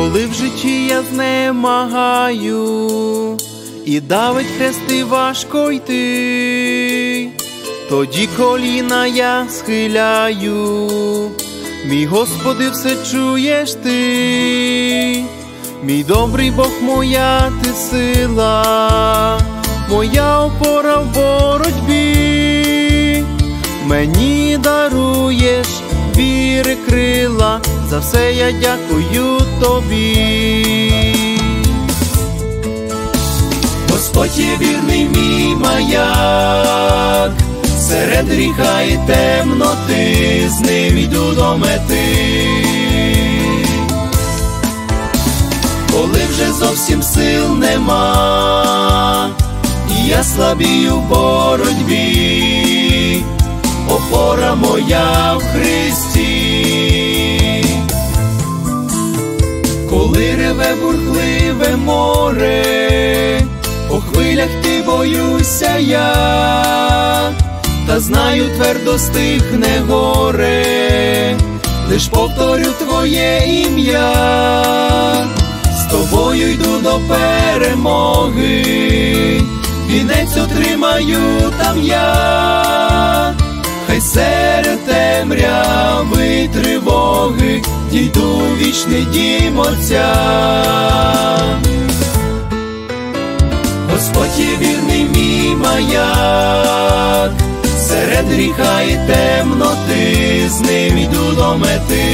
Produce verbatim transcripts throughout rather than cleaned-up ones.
Коли в житті я знемагаю і давить хрести важко йти, тоді коліна я схиляю. Мій Господи, все чуєш Ти, мій добрий Бог, моя Ти сила, моя опора в боротьбі. Мені даруєш віри крила, за все я дякую Тобі. Господь є вірний мій маяк, серед гріха і темноти, з ним йду до мети. Коли вже зовсім сил нема, і я слабію в боротьбі, опора моя в Христі. Коли реве бурхливе море, по хвилях ти боюся я, та знаю, твердо стихне горе, лиш повторю Твоє ім'я. З Тобою йду до перемоги, вінець отримаю там я. Хай серед темряви тривоги дійду в вічний дім Отця. Господь є вірний мій маяк, серед гріха і темноти, з ним йду до мети.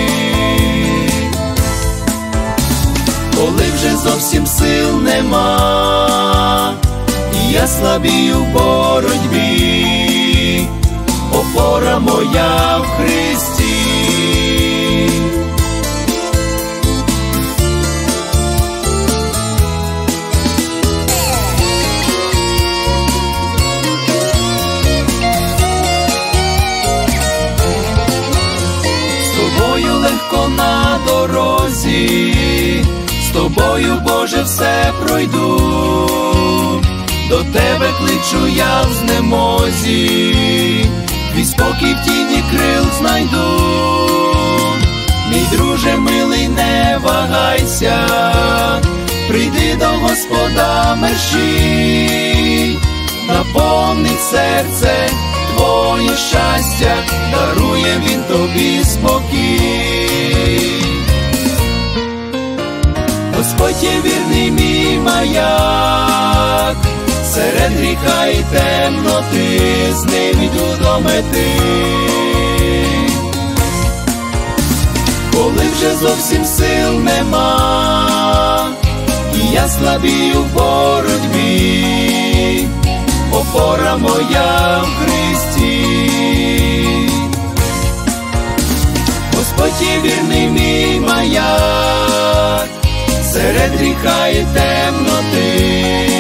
Коли вже зовсім сил нема, і я слабію в боротьбі, опора моя в Христі. З Тобою легко на дорозі, з Тобою, Боже, все пройду. До Тебе кличу я в знемозі, твій спокій в тіні крил знайду. Мій друже милий, не вагайся, прийди до Господа мерщій. Наповнить серце твоє щастя, дарує Він тобі спокій. Господь є вірний мій маяк, серед гріха і темноти, з ним йду до мети. Коли вже зовсім сил нема, і я слабію в боротьбі, опора моя в Христі. Господь є вірний мій маяк, серед гріха і темноти,